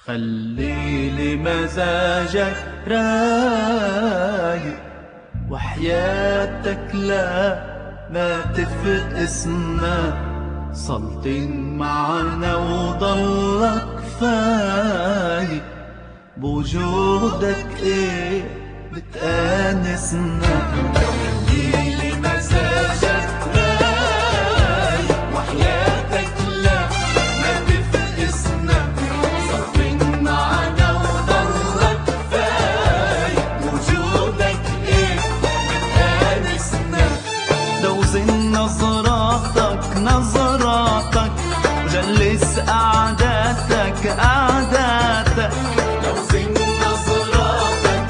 خليلي مزاجك رايق، وحياتك لا ما تفقسنا، سلطين معنا وضلك فايق، بوجودك ايه بتآنسنا. خليلي مزاجك رايق، وحياتك لا ما تفقسنا، سلطين معنا وضلك فايق، بوجودك ايه بتآنسنا. دوزن نظراتك وجلس قعداتك قعداتك، دوزن نظراتك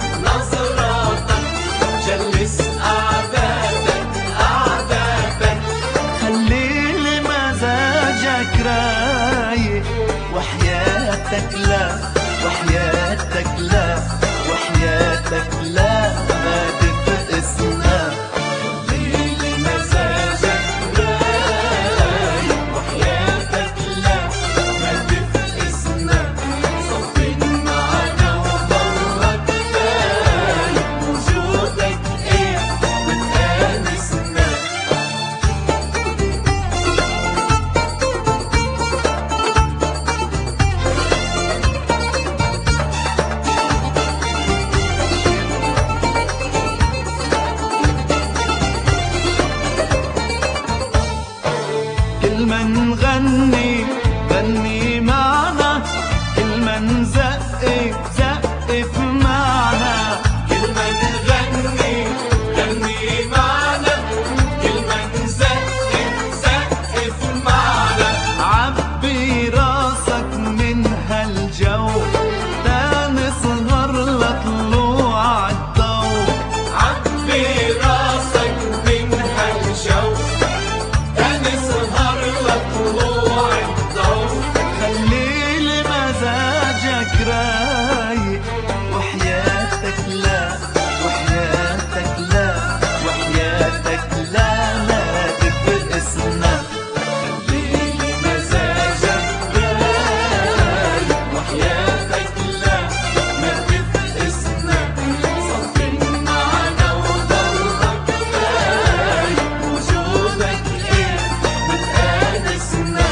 جلس قعداتك قعداتك. خليلي مزاجك رايق، وحياتك لا وحياتك لا وحياتك لا ما تفقسنا. خليلي مزاجك رايق، وحياتك لا ما تفقسنا، صفين معنا وضلك فايق، وجودك ايه بتآنسنا. كل ما نغني غني معنا، كل ما نزقف معنا، كل ما نغني غني معنا، كل ما نزقف معنا. عبي راسك من هالجو تا نسهر لطلوع الضوء، عبي راسك من هالجو نسهر لطلوع الضوء. خليلي مزاجك رايق، وحياتك لا وحياتك لا وحياتك لا ما تفقسنا. خليلي مزاجك رايق، وحياتك لا ما تفقسنا، صفين معنا وضلك فايق، وجودك ايه بتآنسنا.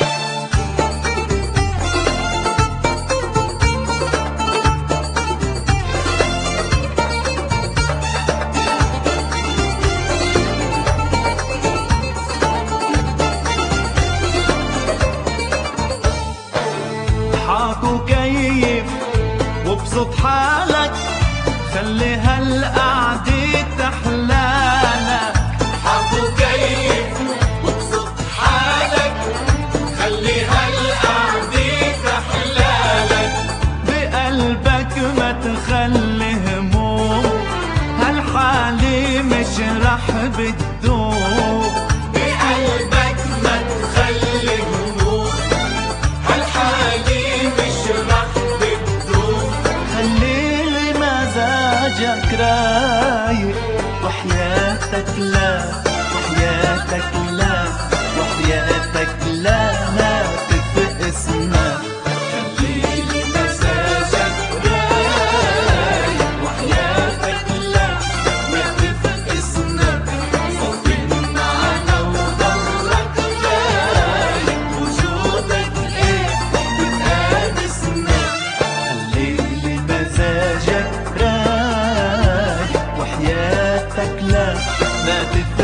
اضحك وكيف وابسط حالك، خلي هالقعدة تحلالك. اضحك وكيف وابسط حالك، خلي هالقعدة تحلالك. بقلبك ما تخلي هموم، هالحالة مش رح بتدوم. بقلبك ما تخلي هموم، هالحالة مش رح بتدوم. خليلي مزاجك رايق، وحياتك لا وحياتك لا وحياتك لا ما تفقسنا. خليلي مزاجك رايق، وحياتك لا ما تفقسنا، صفين معنا وضلك فايق، وجودك ايه بتآنسنا. خليلي مزاجك رايق، وحياتك لا ما تفقسنا.